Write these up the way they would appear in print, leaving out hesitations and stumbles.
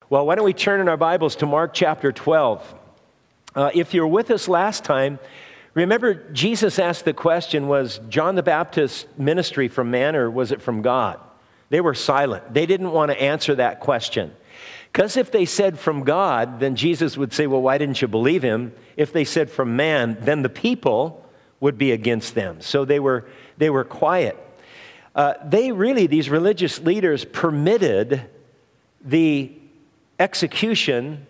Well, why don't we turn in our Bibles to Mark chapter 12. If you're with us last time, remember Jesus asked the question, was John the Baptist's ministry from man or was it from God? They were silent. They didn't want to answer that question. Because if they said from God, then Jesus would say, well, why didn't you believe him? If they said from man, then the people would be against them. So they were quiet. These religious leaders permitted the execution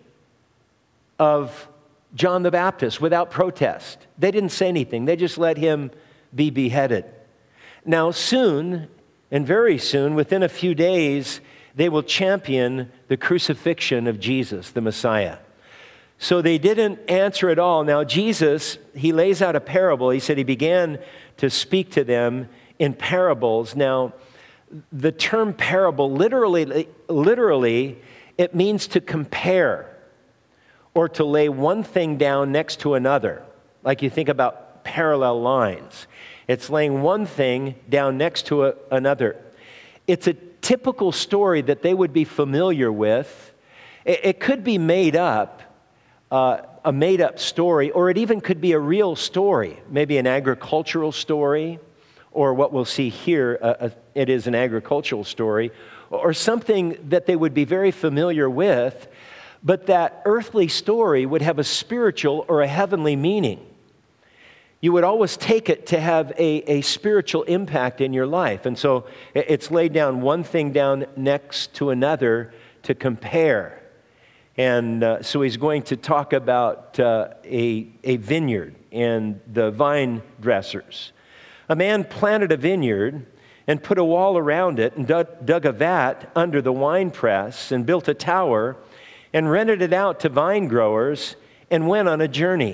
of John the Baptist without protest. They didn't say anything. They just let him be beheaded. Now soon, and very soon, within a few days, they will champion the crucifixion of Jesus, the Messiah. So they didn't answer at all. Now Jesus, he lays out a parable. He said he began to speak to them in parables. Now, the term parable, literally, it means to compare or to lay one thing down next to another. Like you think about parallel lines. It's laying one thing down next to another. It's a typical story that they would be familiar with. It could be made up, a made-up story, or it even could be a real story, maybe an agricultural story, or what we'll see here, it is an agricultural story, or something that they would be very familiar with, but that earthly story would have a spiritual or a heavenly meaning. You would always take it to have a spiritual impact in your life. And so it's laid down one thing down next to another to compare. And so he's going to talk about a vineyard and the vine dressers. A man planted a vineyard and put a wall around it and dug a vat under the winepress and built a tower and rented it out to vine growers and went on a journey.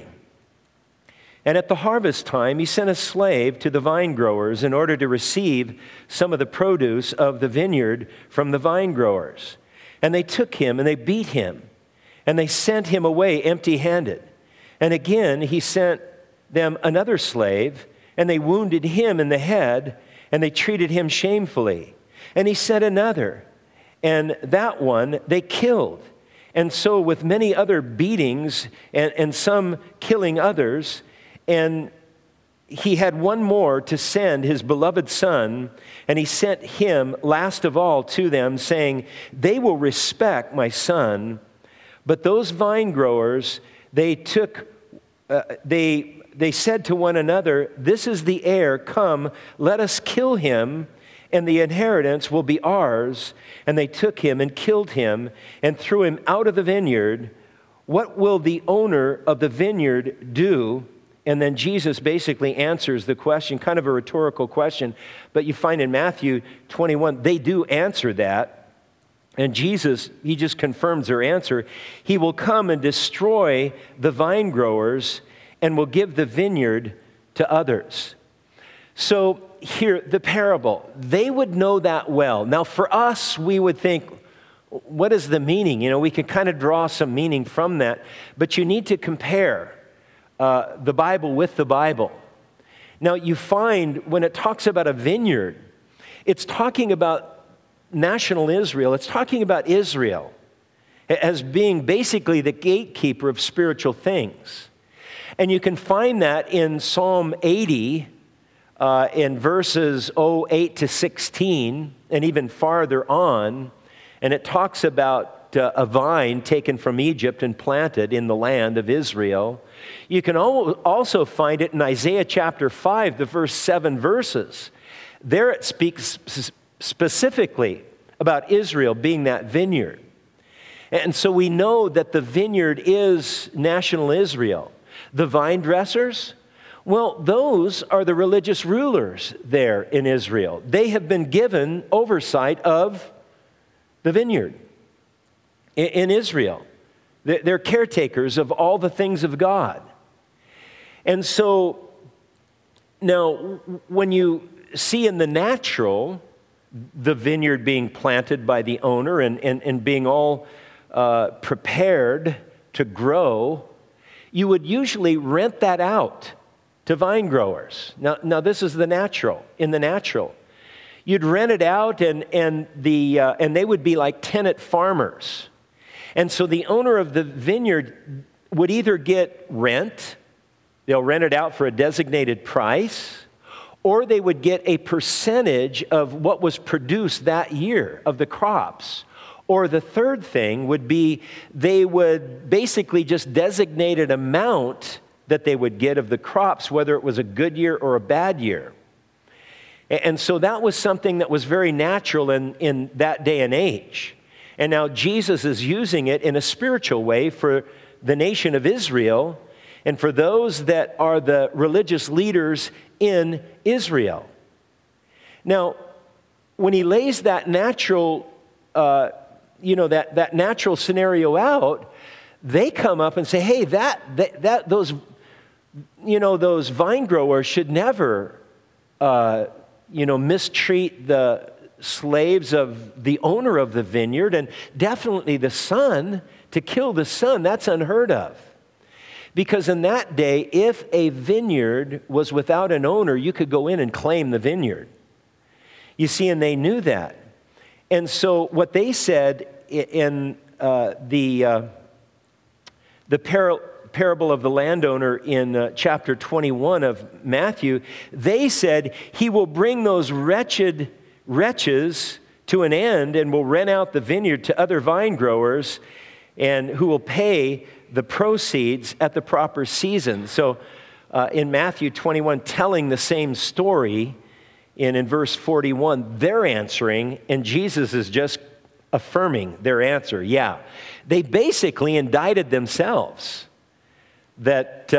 And at the harvest time, he sent a slave to the vine growers in order to receive some of the produce of the vineyard from the vine growers. And they took him and they beat him and they sent him away empty-handed. And again, he sent them another slave and they wounded him in the head and they treated him shamefully. And he sent another, and that one they killed. And so with many other beatings and some killing others, and he had one more to send, his beloved son, and he sent him last of all to them, saying, they will respect my son. But those vine growers, they said to one another, this is the heir, come, let us kill him, and the inheritance will be ours. And they took him and killed him and threw him out of the vineyard. What will the owner of the vineyard do? And then Jesus basically answers the question, kind of a rhetorical question, but you find in Matthew 21, they do answer that. And Jesus, he just confirms their answer. He will come and destroy the vine growers and will give the vineyard to others. So here, the parable, they would know that well. Now for us, we would think, what is the meaning? You know, we can kind of draw some meaning from that, but you need to compare the Bible with the Bible. Now you find when it talks about a vineyard, it's talking about national Israel. It's talking about Israel as being basically the gatekeeper of spiritual things. And you can find that in Psalm 80, in verses 8 to 16, and even farther on. And it talks about a vine taken from Egypt and planted in the land of Israel. You can also find it in Isaiah chapter 5, the first 7 verses. There it speaks specifically about Israel being that vineyard. And so we know that the vineyard is national Israel. The vine dressers, well, those are the religious rulers there in Israel. They have been given oversight of the vineyard in Israel. They're caretakers of all the things of God. And so now when you see in the natural the vineyard being planted by the owner and being all prepared to grow, you would usually rent that out to vine growers. Now this is the natural. In the natural, you'd rent it out, and they would be like tenant farmers. And so the owner of the vineyard would either get rent, they'll rent it out for a designated price, or they would get a percentage of what was produced that year of the crops. Or the third thing would be they would basically just designate an amount that they would get of the crops, whether it was a good year or a bad year. And so that was something that was very natural in that day and age. And now Jesus is using it in a spiritual way for the nation of Israel and for those that are the religious leaders in Israel. Now, when he lays that natural, that natural scenario out, they come up and say, hey, those vine growers should never, mistreat the slaves of the owner of the vineyard, and definitely the son. To kill the son, that's unheard of. Because in that day, if a vineyard was without an owner, you could go in and claim the vineyard. You see, and they knew that. And so what they said in the parable of the landowner in chapter 21 of Matthew, they said, he will bring those wretches to an end and will rent out the vineyard to other vine growers, and who will pay the proceeds at the proper season. So in Matthew 21, telling the same story, in verse 41, they're answering, and Jesus is just affirming their answer. Yeah, they basically indicted themselves that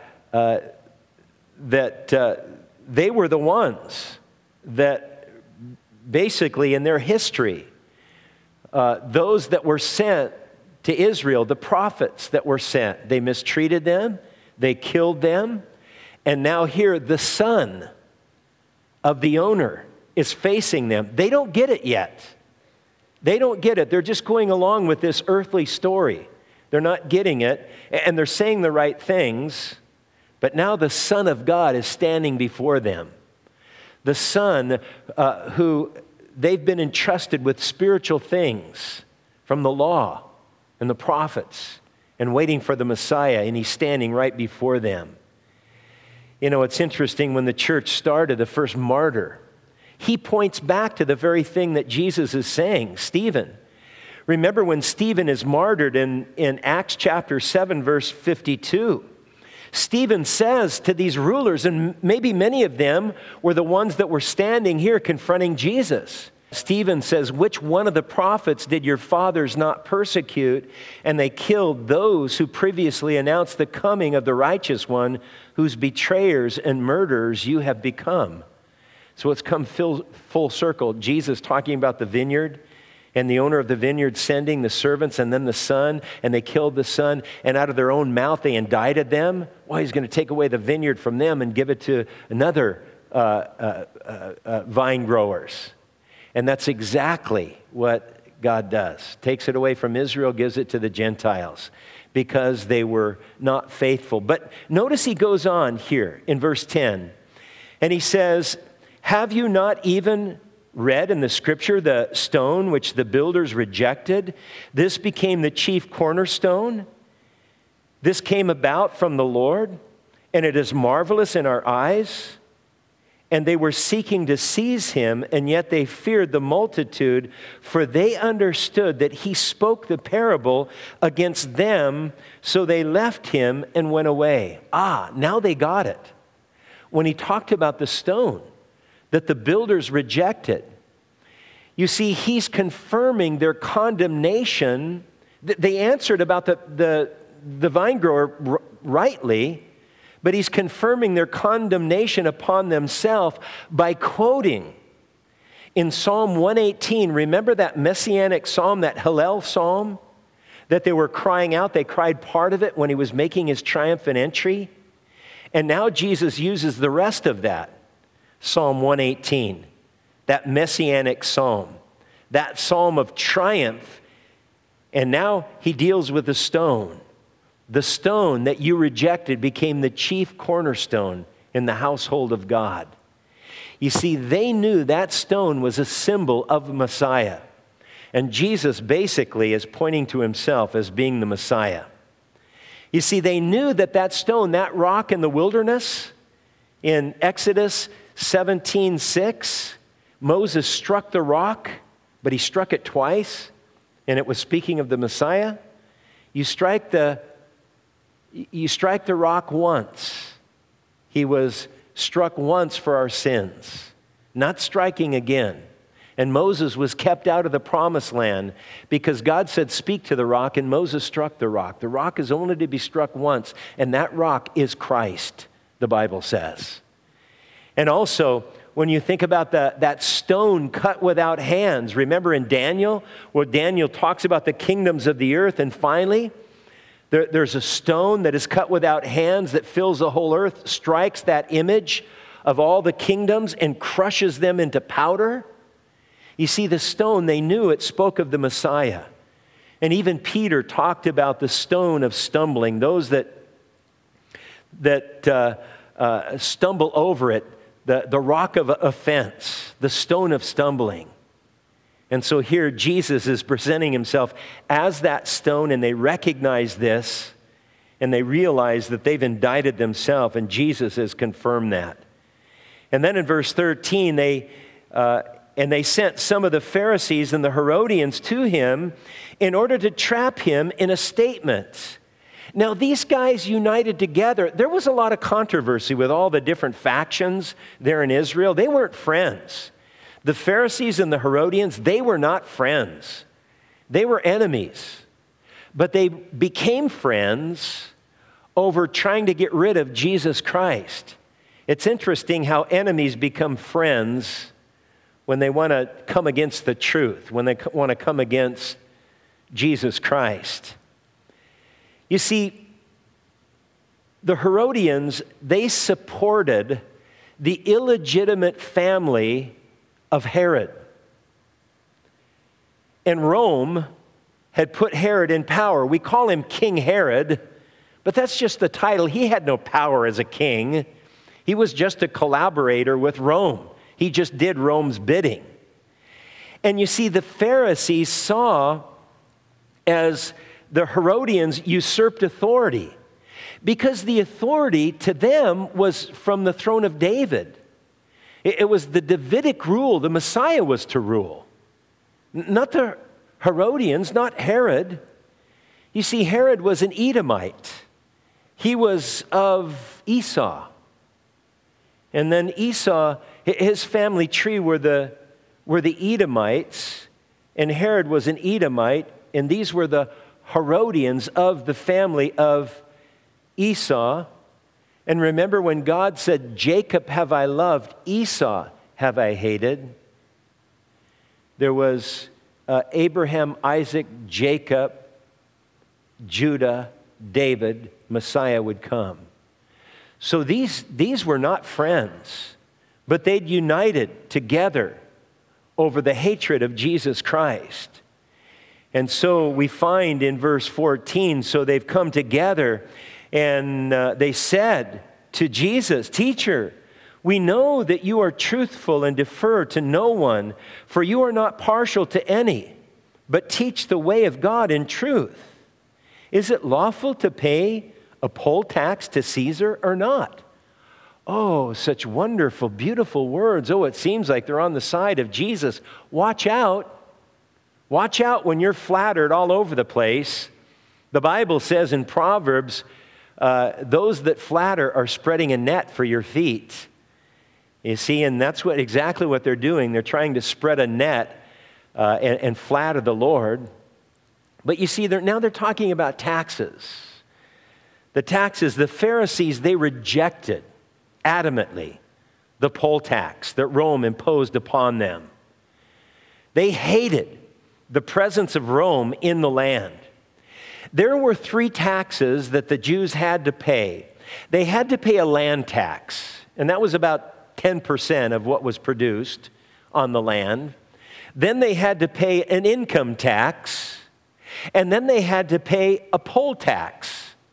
they were the ones that basically in their history, those that were sent to Israel, the prophets that were sent, they mistreated them, they killed them, and now here the son of the owner is facing them. They don't get it yet. They don't get it. They're just going along with this earthly story. They're not getting it, and they're saying the right things, but now the Son of God is standing before them. The Son who they've been entrusted with spiritual things from the law and the prophets and waiting for the Messiah, and he's standing right before them. You know, it's interesting, when the church started, the first martyr, he points back to the very thing that Jesus is saying, Stephen. Remember when Stephen is martyred in Acts chapter 7, verse 52. Stephen says to these rulers, and maybe many of them were the ones that were standing here confronting Jesus. Stephen says, which one of the prophets did your fathers not persecute? And they killed those who previously announced the coming of the righteous one, whose betrayers and murderers you have become. So it's come full circle. Jesus talking about the vineyard, and the owner of the vineyard sending the servants and then the son, and they killed the son, and out of their own mouth they indicted them. Well, he's going to take away the vineyard from them and give it to another vine growers. And that's exactly what God does. Takes it away from Israel, gives it to the Gentiles, because they were not faithful. But notice he goes on here in verse 10, and he says, have you not even read in the scripture the stone which the builders rejected? This became the chief cornerstone. This came about from the Lord, and it is marvelous in our eyes. And they were seeking to seize him, and yet they feared the multitude, for they understood that he spoke the parable against them, so they left him and went away. Now they got it. When he talked about the stone that the builders rejected, you see, he's confirming their condemnation. They answered about the vine grower rightly, but he's confirming their condemnation upon themselves by quoting in Psalm 118. Remember that messianic psalm, that Hallel psalm that they were crying out? They cried part of it when he was making his triumphant entry. And now Jesus uses the rest of that, Psalm 118, that messianic psalm, that psalm of triumph. And now he deals with the stone. The stone that you rejected became the chief cornerstone in the household of God. You see, they knew that stone was a symbol of Messiah. And Jesus basically is pointing to himself as being the Messiah. You see, they knew that that stone, that rock in the wilderness, in Exodus 17:6, Moses struck the rock, but he struck it twice, and it was speaking of the Messiah. You strike the rock once. He was struck once for our sins, not striking again. And Moses was kept out of the promised land because God said, speak to the rock, and Moses struck the rock. The rock is only to be struck once, and that rock is Christ, the Bible says. And also, when you think about that stone cut without hands, remember in Daniel, where Daniel talks about the kingdoms of the earth, and finally, there's a stone that is cut without hands that fills the whole earth, strikes that image of all the kingdoms and crushes them into powder. You see, the stone, they knew it spoke of the Messiah. And even Peter talked about the stone of stumbling, those that stumble over it, the rock of offense, the stone of stumbling. And so here Jesus is presenting himself as that stone, and they recognize this, and they realize that they've indicted themselves, and Jesus has confirmed that. And then in verse 13, they sent some of the Pharisees and the Herodians to him in order to trap him in a statement. Now, these guys united together. There was a lot of controversy with all the different factions there in Israel. They weren't friends. The Pharisees and the Herodians, they were not friends. They were enemies. But they became friends over trying to get rid of Jesus Christ. It's interesting how enemies become friends when they want to come against the truth, when they want to come against Jesus Christ. You see, the Herodians, they supported the illegitimate family of Herod. And Rome had put Herod in power. We call him King Herod, but that's just the title. He had no power as a king. He was just a collaborator with Rome. He just did Rome's bidding. And you see, the Pharisees saw as the Herodians usurped authority, because the authority to them was from the throne of David. It was the Davidic rule. The Messiah was to rule. Not the Herodians, not Herod. You see, Herod was an Edomite. He was of Esau. And then Esau, his family tree were the Edomites, and Herod was an Edomite, and these were the Herodians of the family of Esau. And remember when God said, Jacob have I loved, Esau have I hated. There was Abraham, Isaac, Jacob, Judah, David, Messiah would come. So these were not friends, but they'd united together over the hatred of Jesus Christ. And so we find in verse 14, so they've come together and they said to Jesus, Teacher, we know that you are truthful and defer to no one, for you are not partial to any, but teach the way of God in truth. Is it lawful to pay a poll tax to Caesar or not? Oh, such wonderful, beautiful words. Oh, it seems like they're on the side of Jesus. Watch out. Watch out when you're flattered all over the place. The Bible says in Proverbs, those that flatter are spreading a net for your feet. You see, and that's exactly what they're doing. They're trying to spread a net and flatter the Lord. But you see, now they're talking about taxes. The taxes, the Pharisees, they rejected adamantly the poll tax that Rome imposed upon them. They hated the presence of Rome in the land. There were 3 taxes that the Jews had to pay. They had to pay a land tax, and that was about 10% of what was produced on the land. Then they had to pay an income tax, and then they had to pay a poll tax.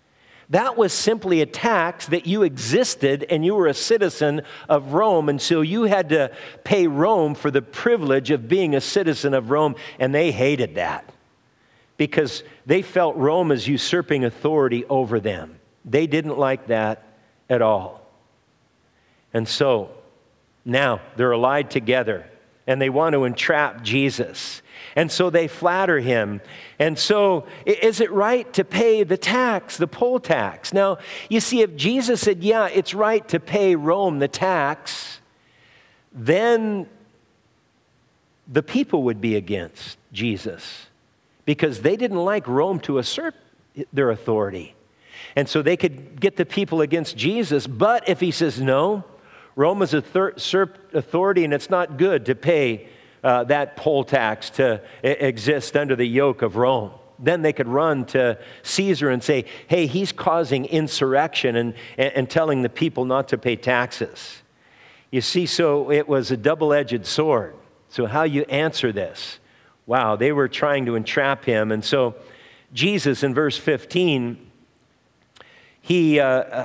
That was simply a tax that you existed and you were a citizen of Rome, and so you had to pay Rome for the privilege of being a citizen of Rome, and they hated that because they felt Rome as usurping authority over them. They didn't like that at all. And so now they're allied together and they want to entrap Jesus. And so they flatter him. And so, is it right to pay the tax, the poll tax? Now, you see, if Jesus said, yeah, it's right to pay Rome the tax, then the people would be against Jesus because they didn't like Rome to assert their authority. And so they could get the people against Jesus. But if he says, no, Rome is usurped authority and it's not good to pay that poll tax to exist under the yoke of Rome. Then they could run to Caesar and say, hey, he's causing insurrection and telling the people not to pay taxes. You see, so it was a double-edged sword. So how you answer this? Wow, they were trying to entrap him. And so Jesus in verse 15, they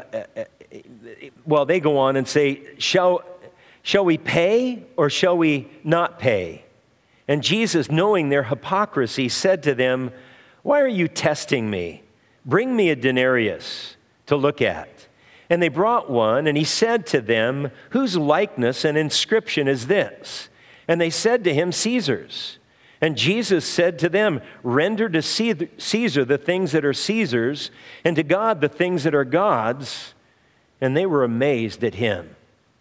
go on and say, Shall we pay or shall we not pay? And Jesus, knowing their hypocrisy, said to them, why are you testing me? Bring me a denarius to look at. And they brought one, and he said to them, whose likeness and inscription is this? And they said to him, Caesar's. And Jesus said to them, render to Caesar the things that are Caesar's, and to God the things that are God's. And they were amazed at him.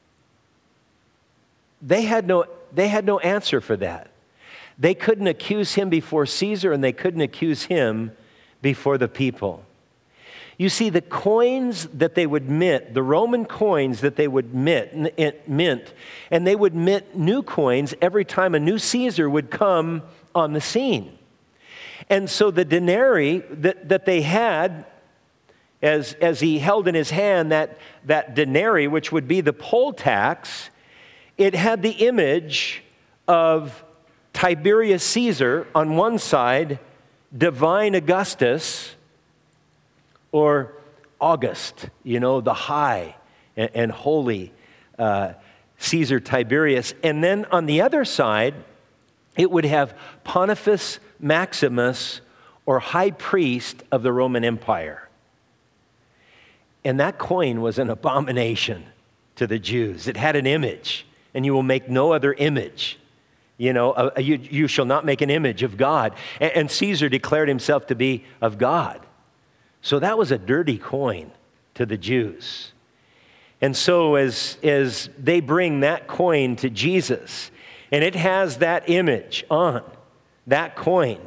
They had no answer for that. They couldn't accuse him before Caesar, and they couldn't accuse him before the people. You see, the coins that they would mint, the Roman coins that they would mint, and they would mint new coins every time a new Caesar would come on the scene. And so the denarii that they had, as he held in his hand that denarii, which would be the poll tax, it had the image of Tiberius Caesar on one side, divine Augustus, or August, the high and holy Caesar Tiberius. And then on the other side, it would have Pontifex Maximus, or high priest of the Roman Empire. And that coin was an abomination to the Jews. It had an image, and you will make no other image. You shall not make an image of God. And Caesar declared himself to be of God. So that was a dirty coin to the Jews. And so as they bring that coin to Jesus, and it has that image on that coin,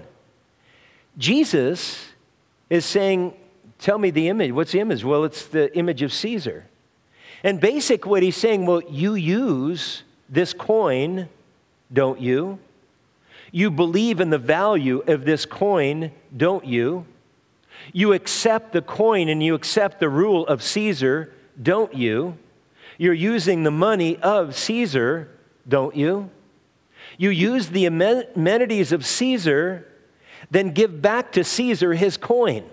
Jesus is saying, tell me the image. What's the image? Well, it's the image of Caesar. And basically what he's saying, well, you use this coin, don't you? You believe in the value of this coin, don't you? You accept the coin and you accept the rule of Caesar, don't you? You're using the money of Caesar, don't you? You use the amenities of Caesar, then give back to Caesar his coin.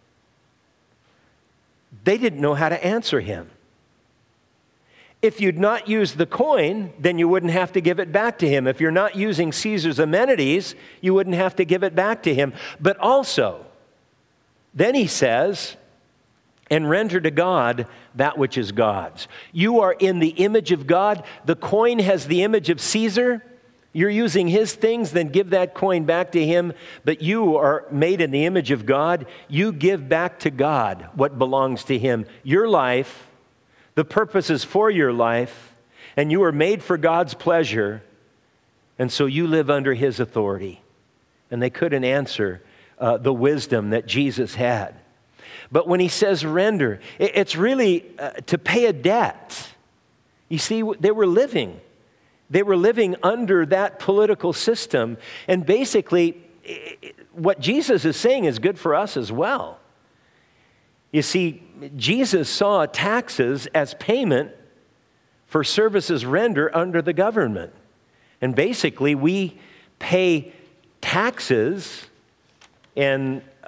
They didn't know how to answer him. If you'd not used the coin, then you wouldn't have to give it back to him. If you're not using Caesar's amenities, you wouldn't have to give it back to him. But also, then he says, and render to God that which is God's. You are in the image of God. The coin has the image of Caesar. You're using his things, then give that coin back to him. But you are made in the image of God. You give back to God what belongs to him. Your life, the purposes for your life, and you are made for God's pleasure, and so you live under his authority. And they couldn't answer the wisdom that Jesus had. But when he says render, it's really to pay a debt. You see, they were living under that political system. And basically, what Jesus is saying is good for us as well. You see, Jesus saw taxes as payment for services rendered under the government. And basically, we pay taxes and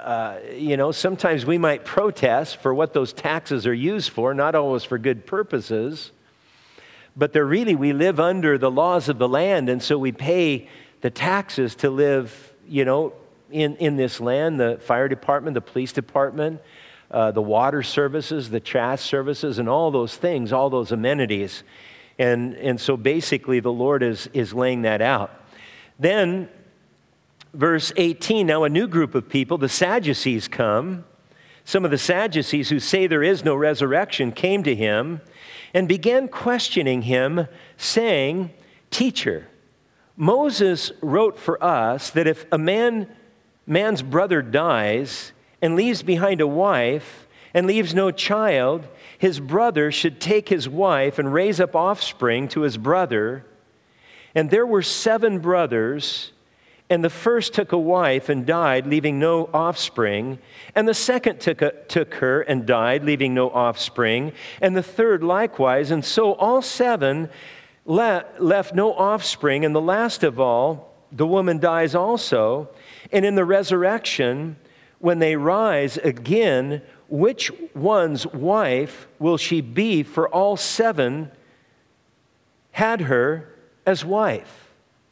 sometimes we might protest for what those taxes are used for, not always for good purposes, but we live under the laws of the land, and so we pay the taxes to live, in this land, the fire department, the police department, the water services, the trash services, and all those things, all those amenities. And so basically the Lord is laying that out. Then, verse 18, now a new group of people, the Sadducees, come. Some of the Sadducees who say there is no resurrection came to him and began questioning him, saying, "Teacher, Moses wrote for us that if a man's brother dies and leaves behind a wife and leaves no child, his brother should take his wife and raise up offspring to his brother. And there were 7 brothers, and the first took a wife and died, leaving no offspring. And the second took her and died, leaving no offspring. And the third likewise. And so all 7 left no offspring. And the last of all, the woman dies also. And in the resurrection, when they rise again, which one's wife will she be? For all 7 had her as wife."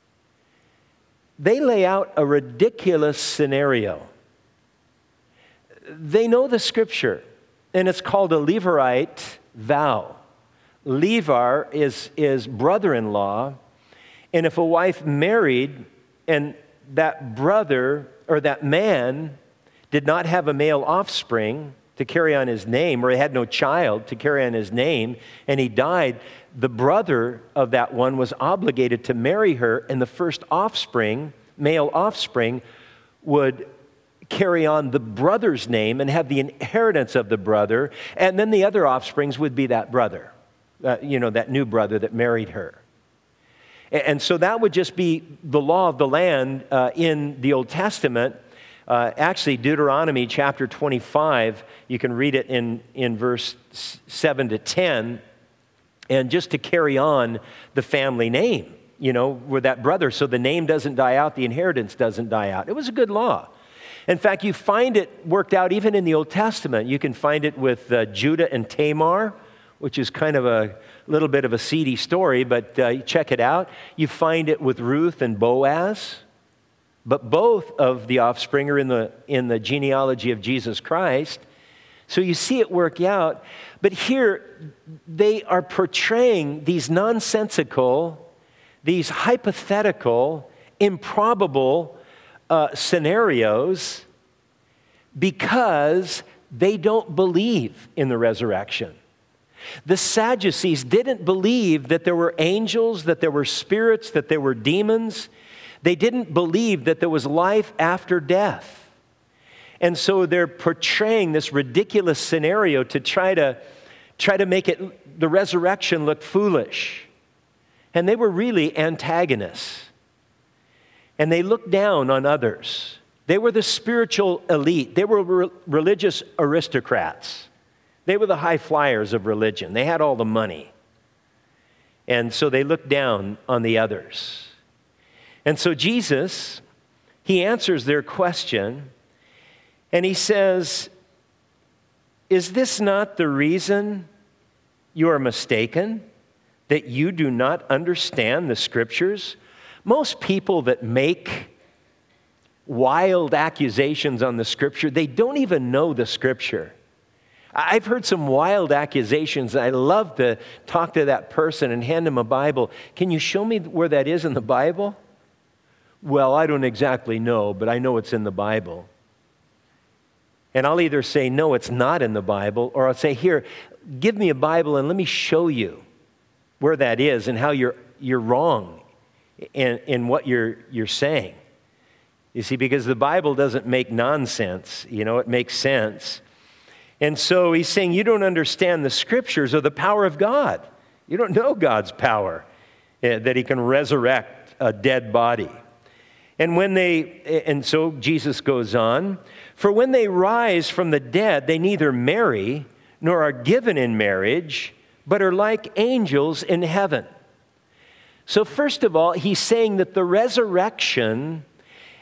They lay out a ridiculous scenario. They know the scripture, and it's called a Levirate vow. Levar is brother-in-law, and if a wife married and that brother or that man did not have a male offspring to carry on his name, or he had no child to carry on his name, and he died, the brother of that one was obligated to marry her, and the first offspring, male offspring, would carry on the brother's name and have the inheritance of the brother, and then the other offsprings would be that brother, that new brother that married her. And so that would just be the law of the land in the Old Testament. Actually, Deuteronomy chapter 25, you can read it in verse 7 to 10, and just to carry on the family name, with that brother, so the name doesn't die out, the inheritance doesn't die out. It was a good law. In fact, you find it worked out even in the Old Testament. You can find it with Judah and Tamar, which is kind of a little bit of a seedy story, but check it out. You find it with Ruth and Boaz. But both of the offspring are in the genealogy of Jesus Christ. So you see it work out. But here, they are portraying these nonsensical, these hypothetical, improbable scenarios because they don't believe in the resurrection. The Sadducees didn't believe that there were angels, that there were spirits, that there were demons. They didn't believe that there was life after death. And so they're portraying this ridiculous scenario to try to make the resurrection look foolish. And they were really antagonists. And they looked down on others. They were the spiritual elite. They were religious aristocrats. They were the high flyers of religion. They had all the money. And so they looked down on the others. And so Jesus, he answers their question, and he says, "Is this not the reason you are mistaken, that you do not understand the scriptures?" Most people that make wild accusations on the scripture, they don't even know the scripture. I've heard some wild accusations. I love to talk to that person and hand them a Bible. "Can you show me where that is in the Bible?" "Well, I don't exactly know, but I know it's in the Bible." And I'll either say, "No, it's not in the Bible," or I'll say, "Here, give me a Bible and let me show you where that is and how you're wrong in what you're saying." You see, because the Bible doesn't make nonsense, it makes sense. And so he's saying, you don't understand the scriptures or the power of God. You don't know God's power, that he can resurrect a dead body. And so Jesus goes on, "For when they rise from the dead, they neither marry nor are given in marriage, but are like angels in heaven." So first of all, he's saying that the resurrection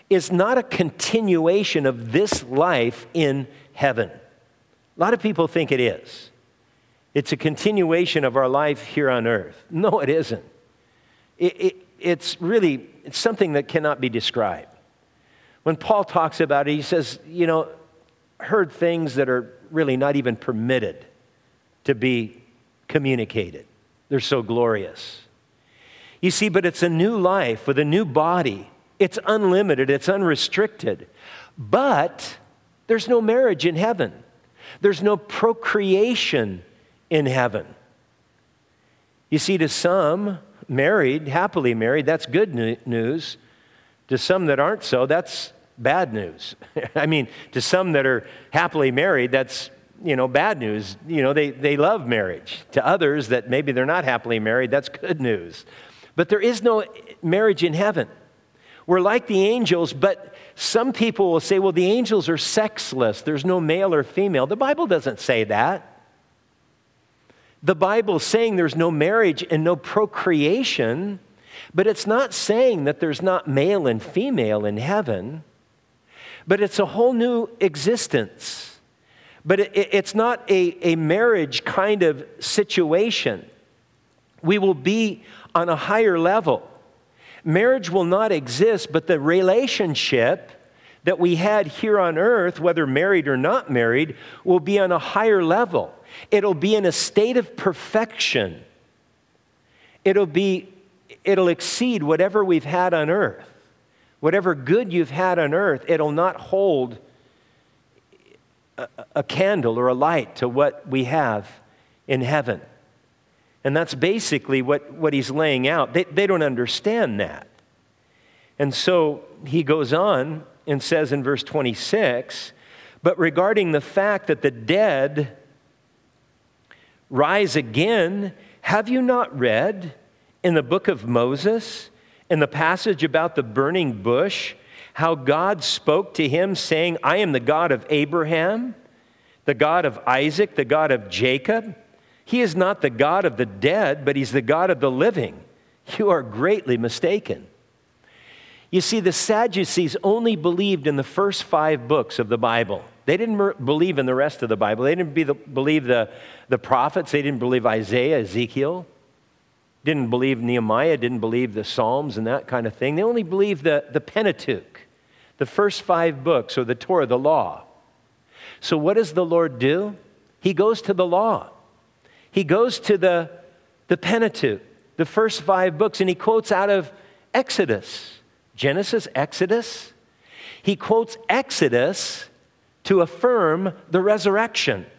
is not a continuation of this life in heaven. A lot of people think it is. It's a continuation of our life here on earth. No, it isn't. It's something that cannot be described. When Paul talks about it, he says, heard things that are really not even permitted to be communicated. They're so glorious. You see, but it's a new life with a new body. It's unlimited, it's unrestricted. But there's no marriage in heaven. There's no procreation in heaven. You see, to some married, happily married, that's good news. To some that aren't so, that's bad news. I mean, to some that are happily married, that's, bad news. They love marriage. To others that maybe they're not happily married, that's good news. But there is no marriage in heaven. We're like the angels, but some people will say, well, the angels are sexless. There's no male or female. The Bible doesn't say that. The Bible's saying there's no marriage and no procreation, but it's not saying that there's not male and female in heaven, but it's a whole new existence. But it's not a marriage kind of situation. We will be on a higher level. Marriage will not exist, but the relationship that we had here on earth, whether married or not married, will be on a higher level. It'll be in a state of perfection. It'll exceed whatever we've had on earth. Whatever good you've had on earth, it'll not hold a candle or a light to what we have in heaven. And that's basically what he's laying out. They don't understand that. And so he goes on and says in verse 26, but regarding the fact that the dead rise again, have you not read in the book of Moses, in the passage about the burning bush, how God spoke to him saying, I am the God of Abraham, the God of Isaac, the God of Jacob. He is not the God of the dead, but he's the God of the living. You are greatly mistaken. You see, the Sadducees only believed in the first 5 books of the Bible. They didn't believe in the rest of the Bible. They didn't believe the prophets. They didn't believe Isaiah, Ezekiel. Didn't believe Nehemiah. Didn't believe the Psalms and that kind of thing. They only believed the Pentateuch, the first 5 books, or the Torah, the law. So what does the Lord do? He goes to the law. He goes to the Pentateuch, the first 5 books, and he quotes out of Exodus. Genesis, Exodus. He quotes Exodus to affirm the resurrection.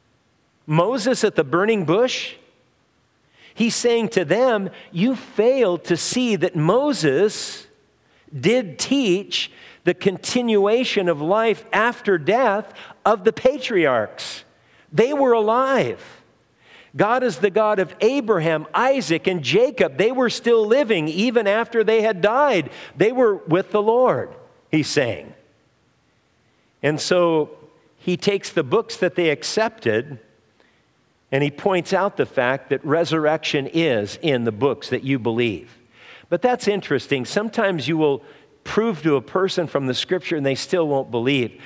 Moses at the burning bush, he's saying to them, you failed to see that Moses did teach the continuation of life after death of the patriarchs. They were alive. God is the God of Abraham, Isaac, and Jacob. They were still living even after they had died. They were with the Lord, he's saying. And so he takes the books that they accepted and he points out the fact that resurrection is in the books that you believe. But that's interesting. Sometimes you will prove to a person from the scripture and they still won't believe.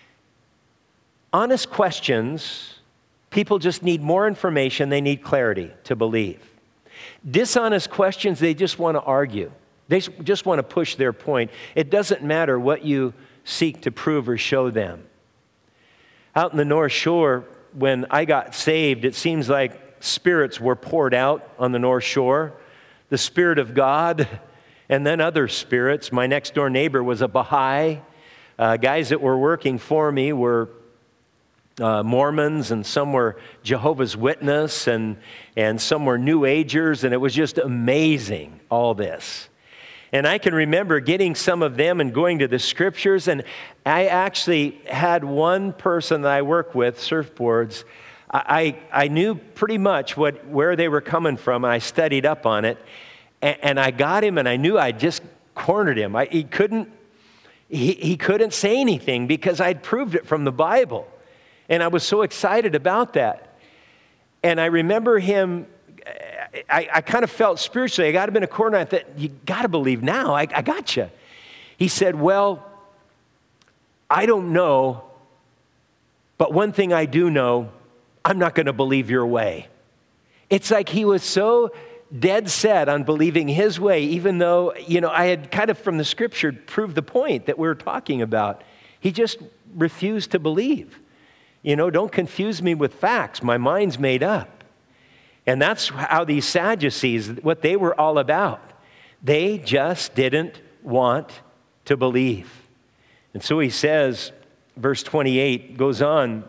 Honest questions, people just need more information. They need clarity to believe. Dishonest questions, they just want to argue. They just want to push their point. It doesn't matter what you seek to prove or show them. Out in the North Shore, when I got saved, it seems like spirits were poured out on the North Shore. The Spirit of God, and then other spirits. My next door neighbor was a Baha'i. Guys that were working for me were Mormons, and some were Jehovah's Witness, and some were New Agers, and it was just amazing, all this. And I can remember getting some of them and going to the scriptures, and I actually had one person that I work with, surfboards. I knew pretty much where they were coming from, and I studied up on it, and I got him, and I knew I just cornered him. He couldn't say anything because I'd proved it from the Bible. And I was so excited about that. And I remember him, I kind of felt spiritually, I got him in a corner, I thought, you got to believe now, I got you. He said, well, I don't know, but one thing I do know, I'm not going to believe your way. It's like he was so dead set on believing his way, even though, I had kind of from the scripture proved the point that we're talking about. He just refused to believe. Don't confuse me with facts. My mind's made up. And that's how these Sadducees, what they were all about. They just didn't want to believe. And so he says, verse 28 goes on,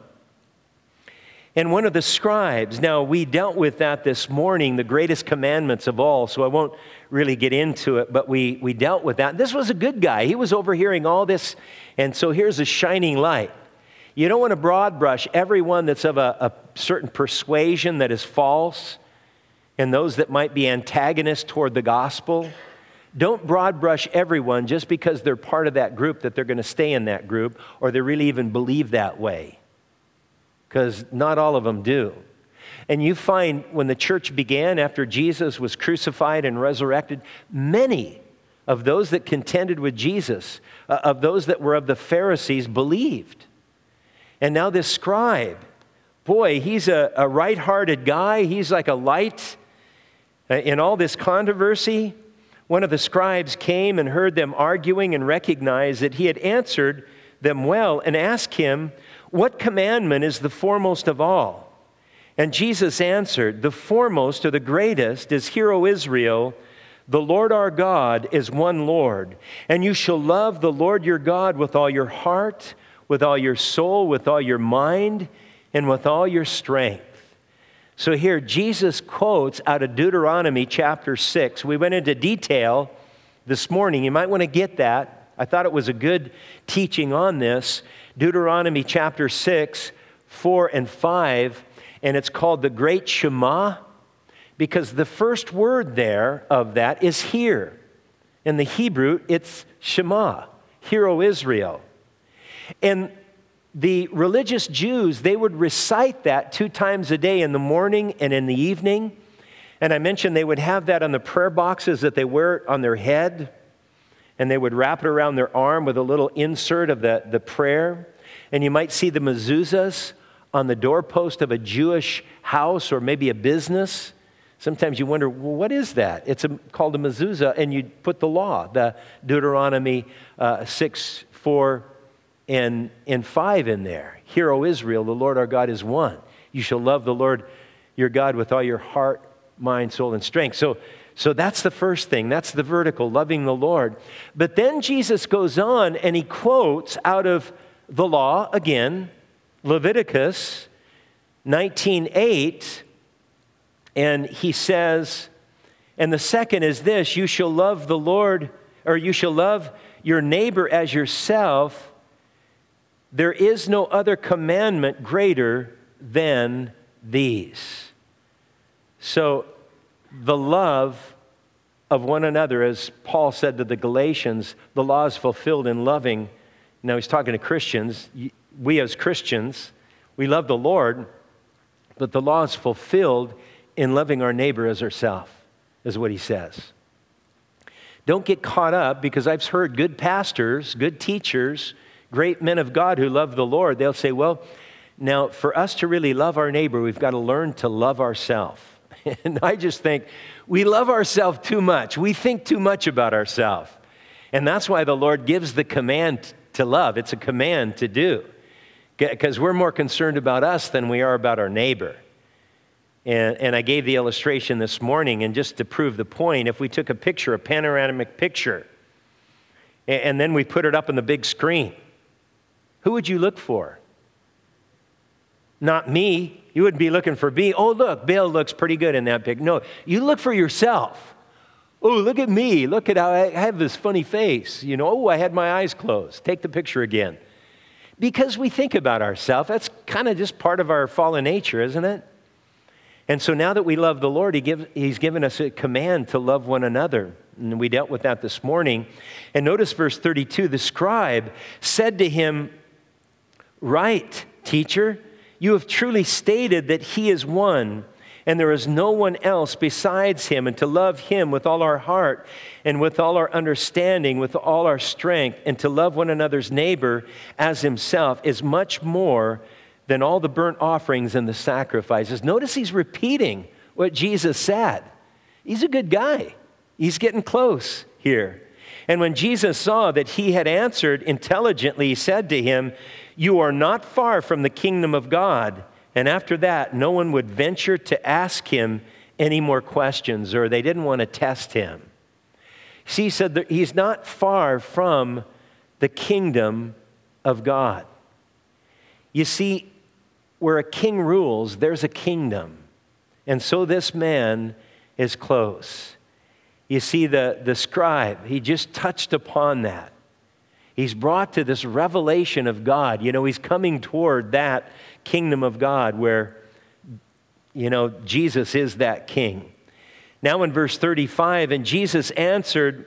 and one of the scribes, now we dealt with that this morning, the greatest commandments of all, so I won't really get into it, but we dealt with that. This was a good guy. He was overhearing all this, and so here's a shining light. You don't want to broad brush everyone that's of a certain persuasion that is false, and those that might be antagonists toward the gospel. Don't broad brush everyone just because they're part of that group that they're going to stay in that group, or they really even believe that way. Because not all of them do. And you find when the church began after Jesus was crucified and resurrected, many of those that contended with Jesus, of those that were of the Pharisees, believed. And now this scribe, boy, he's a right-hearted guy. He's like a light in all this controversy. One of the scribes came and heard them arguing and recognized that he had answered them well and asked him, what commandment is the foremost of all? And Jesus answered, the foremost or the greatest is, Hear, O Israel, the Lord our God is one Lord, and you shall love the Lord your God with all your heart, with all your soul, with all your mind, and with all your strength. So here, Jesus quotes out of Deuteronomy chapter 6. We went into detail this morning. You might want to get that. I thought it was a good teaching on this. Deuteronomy chapter 6, 4 and 5, and it's called the Great Shema, because the first word there of that is hear. In the Hebrew, it's Shema, Hear, O Israel. And the religious Jews, they would recite that 2 times a day, in the morning and in the evening. And I mentioned they would have that on the prayer boxes that they wear on their head, and they would wrap it around their arm with a little insert of the prayer. And you might see the mezuzahs on the doorpost of a Jewish house or maybe a business. Sometimes you wonder, well, what is that? It's called a mezuzah, and you put the law, the Deuteronomy 6, 4, and 5 in there. Hear, O Israel, the Lord our God is one. You shall love the Lord your God with all your heart, mind, soul, and strength. So that's the first thing. That's the vertical, loving the Lord. But then Jesus goes on and he quotes out of the law, again, Leviticus 19:8, and he says, and the second is this, you shall love the Lord, or you shall love your neighbor as yourself. There is no other commandment greater than these. So the love of one another, as Paul said to the Galatians, the law is fulfilled in loving. Now he's talking to Christians. We as Christians, we love the Lord, but the law is fulfilled in loving our neighbor as ourselves, is what he says. Don't get caught up, because I've heard good pastors, good teachers, great men of God who love the Lord. They'll say, well, now for us to really love our neighbor, we've got to learn to love ourselves. And I just think we love ourselves too much. We think too much about ourselves. And that's why the Lord gives the command to love. It's a command to do, because we're more concerned about us than we are about our neighbor. And I gave the illustration this morning, and just to prove the point, if we took a picture, a panoramic picture, and then we put it up on the big screen, who would you look for? Not me. You wouldn't be looking for me. Oh, look, Bill looks pretty good in that pic. No, you look for yourself. Oh, look at me. Look at how I have this funny face. You know, oh, I had my eyes closed. Take the picture again. Because we think about ourselves. That's kind of just part of our fallen nature, isn't it? And so now that we love the Lord, He's given us a command to love one another. And we dealt with that this morning. And notice verse 32, the scribe said to him, "Right, teacher, you have truly stated that He is one, and there is no one else besides him, and to love him with all our heart and with all our understanding, with all our strength, and to love one another's neighbor as himself is much more than all the burnt offerings and the sacrifices. Notice he's repeating what Jesus said. He's a good guy. He's getting close here. And when Jesus saw that he had answered intelligently, he said to him, "You are not far from the kingdom of God." And after that, no one would venture to ask him any more questions, or they didn't want to test him. See, he said that he's not far from the kingdom of God. You see, where a king rules, there's a kingdom. And so this man is close. You see, the scribe, he just touched upon that. He's brought to this revelation of God. You know, he's coming toward that kingdom of God where, you know, Jesus is that king. Now in verse 35, and Jesus answering,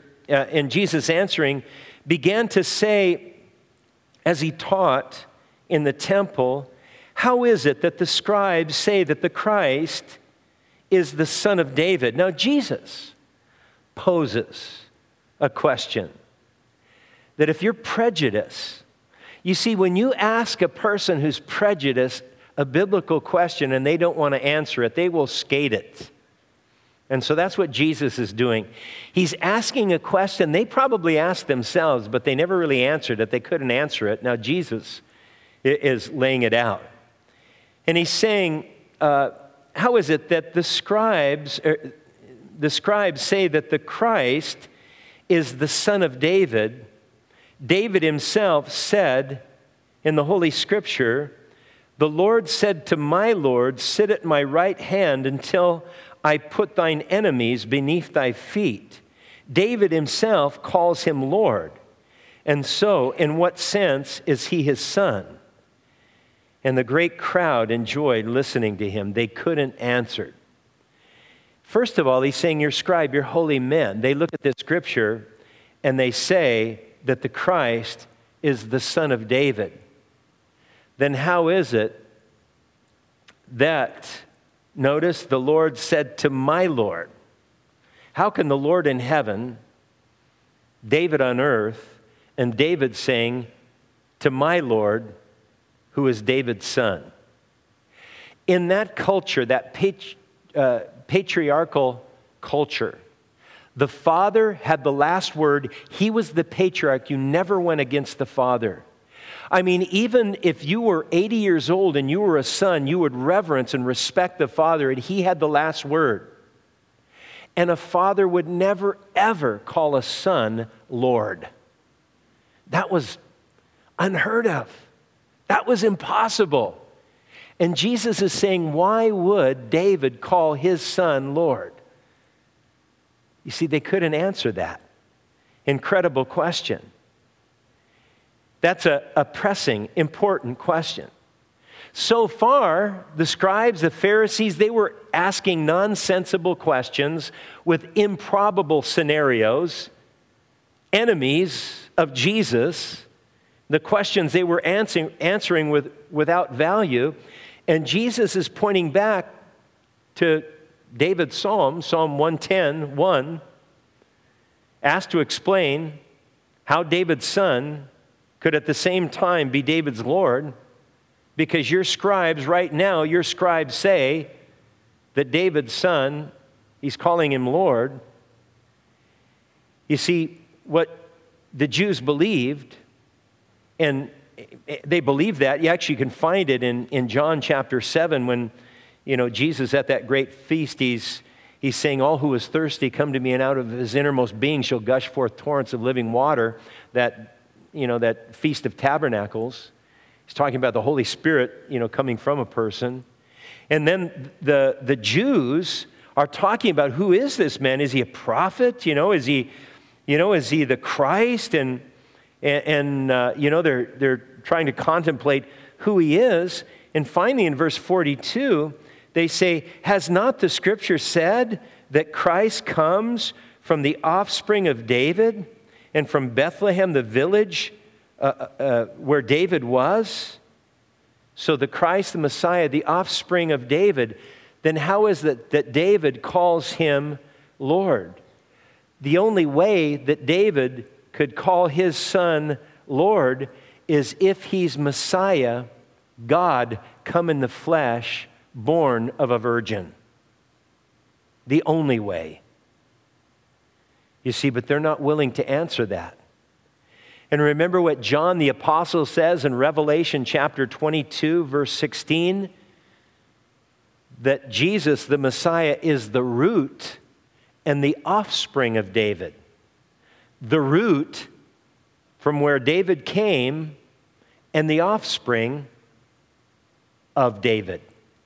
began to say, as he taught in the temple, "How is it that the scribes say that the Christ is the Son of David?" Now Jesus poses a question that if you're prejudiced, you see, when you ask a person who's prejudiced a biblical question and they don't want to answer it, they will skate it. And so that's what Jesus is doing. He's asking a question they probably asked themselves, but they never really answered it. They couldn't answer it. Now Jesus is laying it out. And he's saying, how is it that the scribes say that the Christ is the Son of David? David himself said in the Holy Scripture, "The Lord said to my Lord, sit at my right hand until I put thine enemies beneath thy feet." David himself calls him Lord. And so, in what sense is he his son? And the great crowd enjoyed listening to him. They couldn't answer. First of all, he's saying, "You're scribe, you're holy men." They look at this scripture and they say that the Christ is the Son of David. Then how is it that, notice, the Lord said to my Lord? How can the Lord in heaven, David on earth, and David saying to my Lord, who is David's son? In that culture, that patriarchal culture, the father had the last word. He was the patriarch. You never went against the father. I mean, even if you were 80 years old and you were a son, you would reverence and respect the father, and he had the last word. And a father would never, ever call a son Lord. That was unheard of. That was impossible. And Jesus is saying, why would David call his son Lord? You see, they couldn't answer that. Incredible question. That's a pressing, important question. So far, the scribes, the Pharisees, they were asking nonsensical questions with improbable scenarios, enemies of Jesus. The questions they were answering without value. And Jesus is pointing back to David's Psalm 110:1, asked to explain how David's son could at the same time be David's Lord, because your scribes right now, your scribes say that David's son, he's calling him Lord. You see, what the Jews believed, and they believed that, you actually can find it in John chapter 7 when, you know, Jesus at that great feast, he's saying, all who is thirsty, come to me, and out of his innermost being shall gush forth torrents of living water. That, you know, that Feast of Tabernacles. He's talking about the Holy Spirit, you know, coming from a person. And then the Jews are talking about, who is this man? Is he a prophet? You know, is he the Christ? And you know, they're trying to contemplate who he is. And finally, in verse 42, they say, has not the scripture said that Christ comes from the offspring of David and from Bethlehem, the village where David was? So the Christ, the Messiah, the offspring of David, then how is it that David calls him Lord? The only way that David could call his son Lord is if he's Messiah, God come in the flesh, born of a virgin. The only way. You see, but they're not willing to answer that. And remember what John the Apostle says in Revelation chapter 22, verse 16, that Jesus, the Messiah, is the root and the offspring of David. The root from where David came and the offspring of David.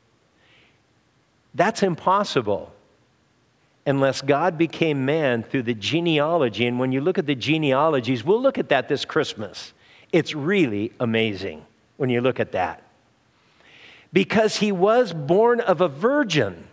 That's impossible unless God became man through the genealogy. And when you look at the genealogies, we'll look at that this Christmas. It's really amazing when you look at that. Because he was born of a virgin,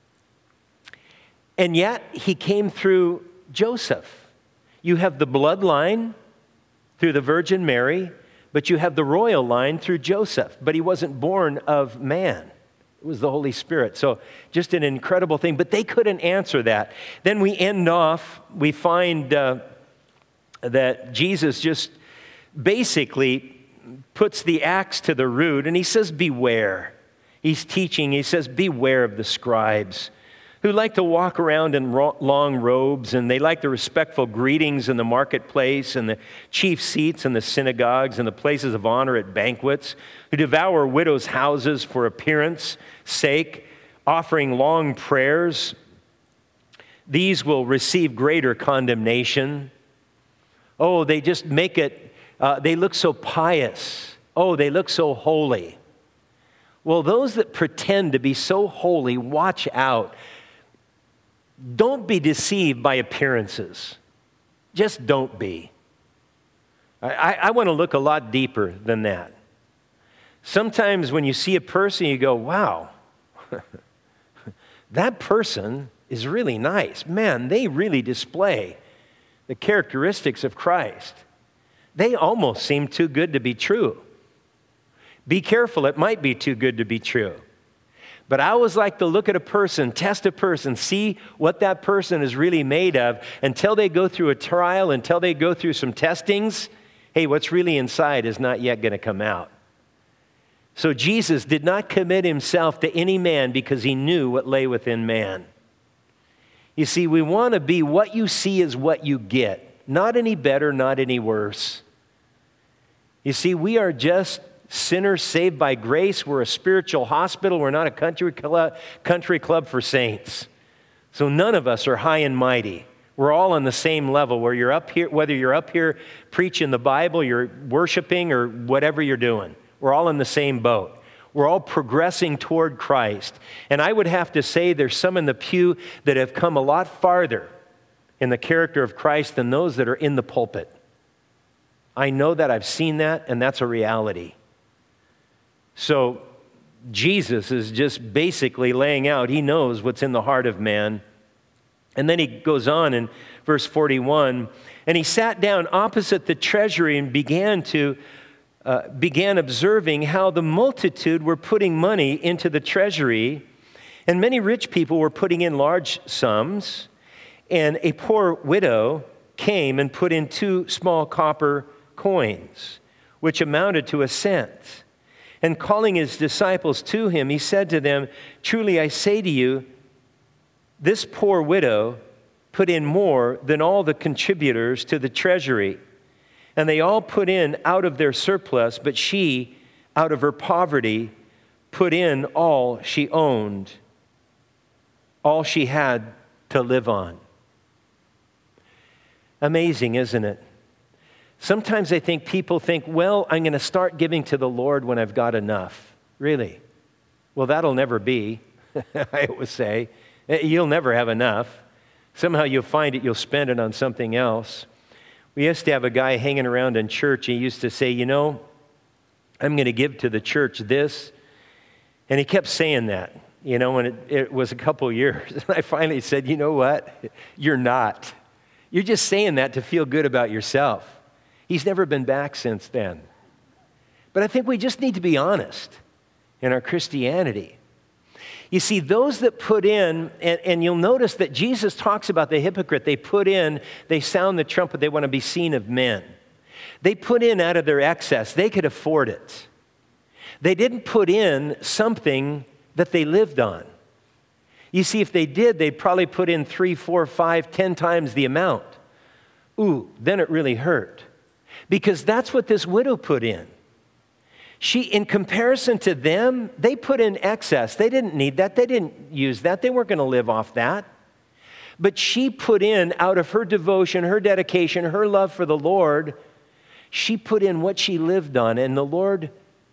and yet he came through Joseph. You have the bloodline through the Virgin Mary, but you have the royal line through Joseph. But he wasn't born of man. It was the Holy Spirit. So just an incredible thing. But they couldn't answer that. Then we end off, we find that Jesus just basically puts the axe to the root, and he says, beware. He's teaching, he says, beware of the scribes who like to walk around in long robes, and they like the respectful greetings in the marketplace and the chief seats in the synagogues and the places of honor at banquets, who devour widows' houses for appearance sake, offering long prayers. These will receive greater condemnation. Oh, they just make it, they look so pious. Oh, they look so holy. Well, those that pretend to be so holy, watch out. Don't be deceived by appearances. Just don't be. I want to look a lot deeper than that. Sometimes when you see a person, you go, wow, that person is really nice. Man, they really display the characteristics of Christ. They almost seem too good to be true. Be careful, it might be too good to be true. But I always like to look at a person, test a person, see what that person is really made of until they go through a trial, until they go through some testings. Hey, what's really inside is not yet going to come out. So Jesus did not commit himself to any man because he knew what lay within man. You see, we want to be what you see is what you get. Not any better, not any worse. You see, we are just sinners saved by grace. We're a spiritual hospital. We're not a country club for saints. So none of us are high and mighty. We're all on the same level where you're up here, whether you're up here preaching the Bible, you're worshiping, or whatever you're doing. We're all in the same boat. We're all progressing toward Christ. And I would have to say there's some in the pew that have come a lot farther in the character of Christ than those that are in the pulpit. I know that, I've seen that, and that's a reality. So Jesus is just basically laying out, he knows what's in the heart of man. And then he goes on in verse 41, and he sat down opposite the treasury and began observing how the multitude were putting money into the treasury, and many rich people were putting in large sums, and a poor widow came and put in 2 small copper coins, which amounted to a cent. And calling his disciples to him, he said to them, truly I say to you, this poor widow put in more than all the contributors to the treasury. And they all put in out of their surplus, but she, out of her poverty, put in all she owned, all she had to live on. Amazing, isn't it? Sometimes I think people think, well, I'm going to start giving to the Lord when I've got enough. Really? Well, that'll never be, I always say. You'll never have enough. Somehow you'll find it, you'll spend it on something else. We used to have a guy hanging around in church. He used to say, you know, I'm going to give to the church this. And he kept saying that, you know, and it was a couple years. And I finally said, you know what? You're not. You're just saying that to feel good about yourself. He's never been back since then. But I think we just need to be honest in our Christianity. You see, those that put in, and you'll notice that Jesus talks about the hypocrite. They put in, they sound the trumpet, they want to be seen of men. They put in out of their excess. They could afford it. They didn't put in something that they lived on. You see, if they did, they'd probably put in 3, 4, 5, 10 times the amount. Ooh, then it really hurt. Because that's what this widow put in. She, in comparison to them, they put in excess. They didn't need that. They didn't use that. They weren't going to live off that. But she put in, out of her devotion, her dedication, her love for the Lord, she put in what she lived on, and the Lord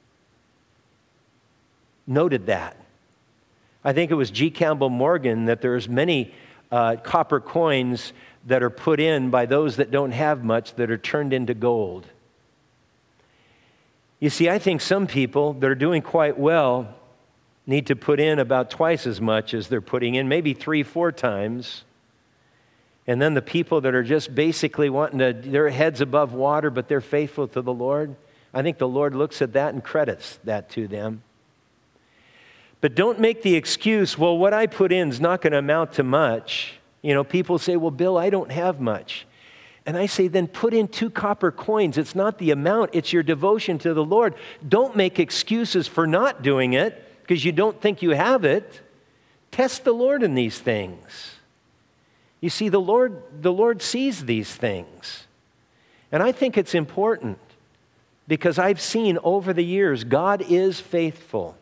noted that. I think it was G. Campbell Morgan that there's many copper coins that are put in by those that don't have much that are turned into gold. You see, I think some people that are doing quite well need to put in about twice as much as they're putting in, maybe 3, 4 times. And then the people that are just basically wanting to, their heads above water, but they're faithful to the Lord, I think the Lord looks at that and credits that to them. But don't make the excuse, well, what I put in is not going to amount to much. You know, people say, well, Bill, I don't have much. And I say, then put in 2 copper coins. It's not the amount, it's your devotion to the Lord. Don't make excuses for not doing it because you don't think you have it. Test the Lord in these things. You see, the Lord sees these things. And I think it's important because I've seen over the years, God is faithful.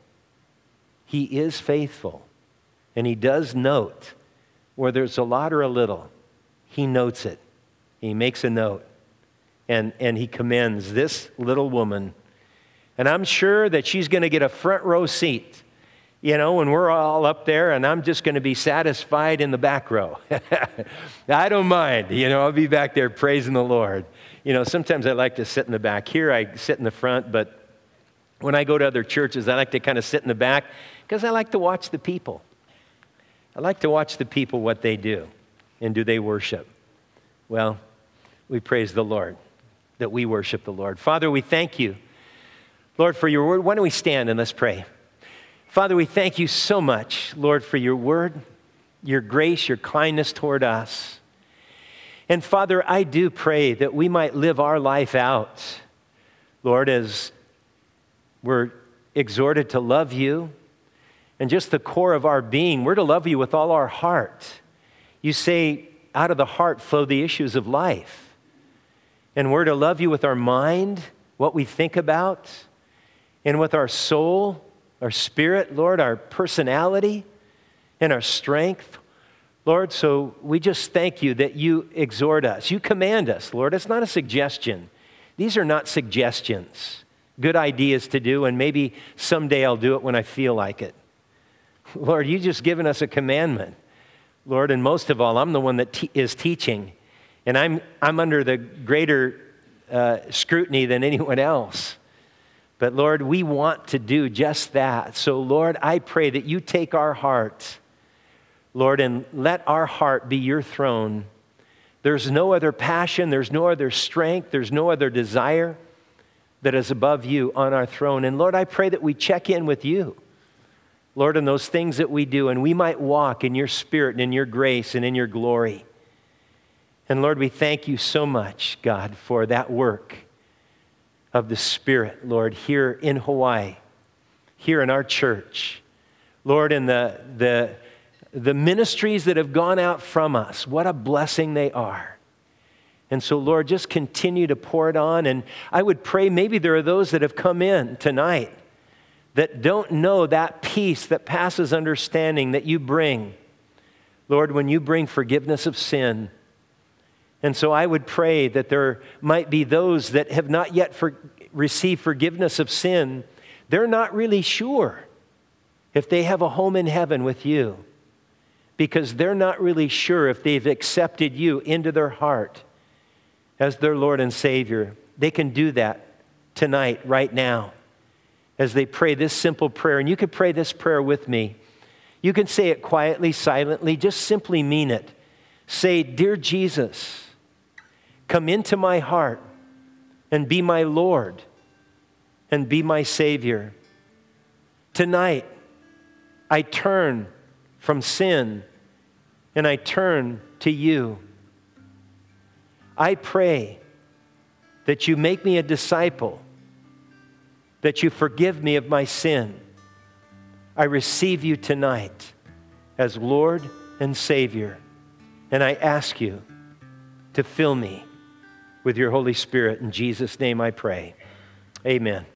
He is faithful. And He does note whether it's a lot or a little. He notes it. He makes a note. And He commends this little woman. And I'm sure that she's going to get a front row seat, you know, when we're all up there, and I'm just going to be satisfied in the back row. I don't mind. You know, I'll be back there praising the Lord. You know, sometimes I like to sit in the back. Here I sit in the front, but when I go to other churches, I like to kind of sit in the back because I like to watch the people. I like to watch the people, what they do, and do they worship. Well, we praise the Lord that we worship the Lord. Father, we thank you, Lord, for your word. Why don't we stand and let's pray. Father, we thank you so much, Lord, for your word, your grace, your kindness toward us. And Father, I do pray that we might live our life out, Lord, as we're exhorted to love you. And just the core of our being, we're to love you with all our heart. You say, out of the heart flow the issues of life. And we're to love you with our mind, what we think about, and with our soul, our spirit, Lord, our personality, and our strength. Lord, so we just thank you that you exhort us. You command us, Lord. It's not a suggestion. These are not suggestions. Good ideas to do, and maybe someday I'll do it when I feel like it. Lord, you've just given us a commandment. Lord, and most of all, I'm the one that is teaching, and I'm under the greater scrutiny than anyone else. But Lord, we want to do just that. So Lord, I pray that you take our heart, Lord, and let our heart be your throne. There's no other passion, there's no other strength, there's no other desire that is above you on our throne. And Lord, I pray that we check in with you, Lord, in those things that we do, and we might walk in your spirit and in your grace and in your glory. And Lord, we thank you so much, God, for that work of the Spirit, Lord, here in Hawaii, here in our church. Lord, in the ministries that have gone out from us, what a blessing they are. And so, Lord, just continue to pour it on. And I would pray maybe there are those that have come in tonight that don't know that peace that passes understanding that you bring, Lord, when you bring forgiveness of sin. And so I would pray that there might be those that have not yet received forgiveness of sin. They're not really sure if they have a home in heaven with you because they're not really sure if they've accepted you into their heart as their Lord and Savior. They can do that tonight, right now, as they pray this simple prayer. And you can pray this prayer with me. You can say it quietly, silently, just simply mean it. Say, "Dear Jesus, come into my heart and be my Lord and be my Savior. Tonight, I turn from sin and I turn to you. I pray that you make me a disciple, that you forgive me of my sin. I receive you tonight as Lord and Savior, and I ask you to fill me with your Holy Spirit. In Jesus' name I pray. Amen.